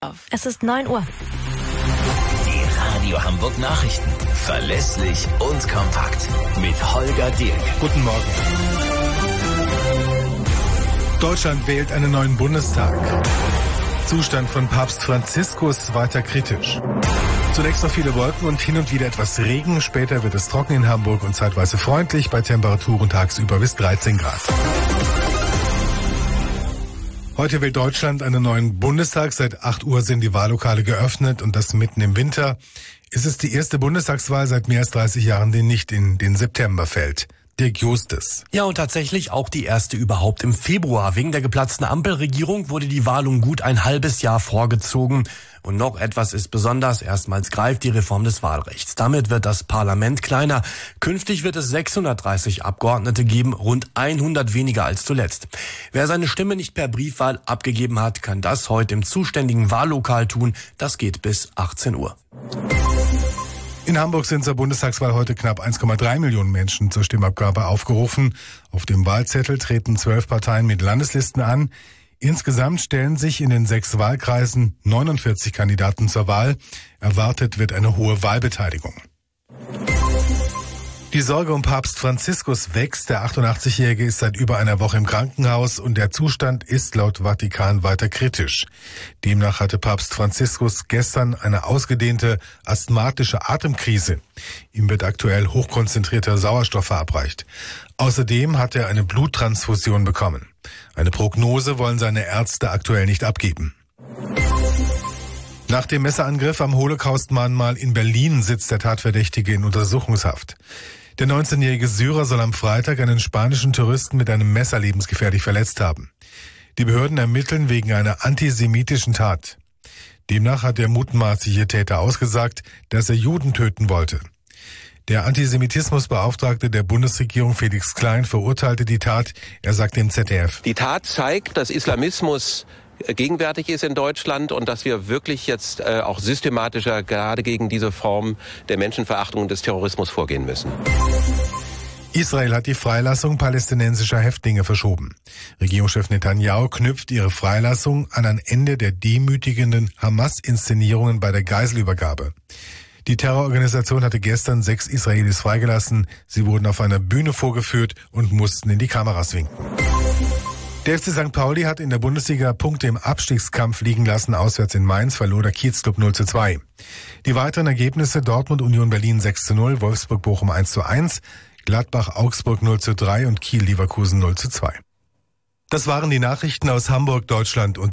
Es ist 9 Uhr. Die Radio Hamburg Nachrichten. Verlässlich und kompakt. Mit Holger Dirk. Guten Morgen. Deutschland wählt einen neuen Bundestag. Zustand von Papst Franziskus weiter kritisch. Zunächst noch viele Wolken und hin und wieder etwas Regen. Später wird es trocken in Hamburg und zeitweise freundlich bei Temperaturen tagsüber bis 13 Grad. Heute wählt Deutschland einen neuen Bundestag. Seit 8 Uhr sind die Wahllokale geöffnet und das mitten im Winter. Es ist die erste Bundestagswahl seit mehr als 30 Jahren, die nicht in den September fällt. Dirk Justes. Ja, und tatsächlich auch die erste überhaupt im Februar. Wegen der geplatzten Ampelregierung wurde die Wahl um gut ein halbes Jahr vorgezogen. Und noch etwas ist besonders. Erstmals greift die Reform des Wahlrechts. Damit wird das Parlament kleiner. Künftig wird es 630 Abgeordnete geben, rund 100 weniger als zuletzt. Wer seine Stimme nicht per Briefwahl abgegeben hat, kann das heute im zuständigen Wahllokal tun. Das geht bis 18 Uhr. In Hamburg sind zur Bundestagswahl heute knapp 1,3 Millionen Menschen zur Stimmabgabe aufgerufen. Auf dem Wahlzettel treten 12 Parteien mit Landeslisten an. Insgesamt stellen sich in den 6 Wahlkreisen 49 Kandidaten zur Wahl. Erwartet wird eine hohe Wahlbeteiligung. Die Sorge um Papst Franziskus wächst. Der 88-Jährige ist seit über einer Woche im Krankenhaus und der Zustand ist laut Vatikan weiter kritisch. Demnach hatte Papst Franziskus gestern eine ausgedehnte asthmatische Atemkrise. Ihm wird aktuell hochkonzentrierter Sauerstoff verabreicht. Außerdem hat er eine Bluttransfusion bekommen. Eine Prognose wollen seine Ärzte aktuell nicht abgeben. Nach dem Messerangriff am Holocaust-Mahnmal in Berlin sitzt der Tatverdächtige in Untersuchungshaft. Der 19-jährige Syrer soll am Freitag einen spanischen Touristen mit einem Messer lebensgefährlich verletzt haben. Die Behörden ermitteln wegen einer antisemitischen Tat. Demnach hat der mutmaßliche Täter ausgesagt, dass er Juden töten wollte. Der Antisemitismusbeauftragte der Bundesregierung Felix Klein verurteilte die Tat. Er sagt dem ZDF: Die Tat zeigt, dass Islamismus gegenwärtig ist in Deutschland und dass wir wirklich jetzt auch systematischer gerade gegen diese Form der Menschenverachtung und des Terrorismus vorgehen müssen. Israel hat die Freilassung palästinensischer Häftlinge verschoben. Regierungschef Netanyahu knüpft ihre Freilassung an ein Ende der demütigenden Hamas-Inszenierungen bei der Geiselübergabe. Die Terrororganisation hatte gestern 6 Israelis freigelassen. Sie wurden auf einer Bühne vorgeführt und mussten in die Kameras winken. Der FC St. Pauli hat in der Bundesliga Punkte im Abstiegskampf liegen lassen. Auswärts in Mainz verlor der Kiezclub 0:2. Die weiteren Ergebnisse: Dortmund Union Berlin 6:0, Wolfsburg Bochum 1:1, Gladbach Augsburg 0:3 und Kiel Leverkusen 0:2. Das waren die Nachrichten aus Hamburg, Deutschland und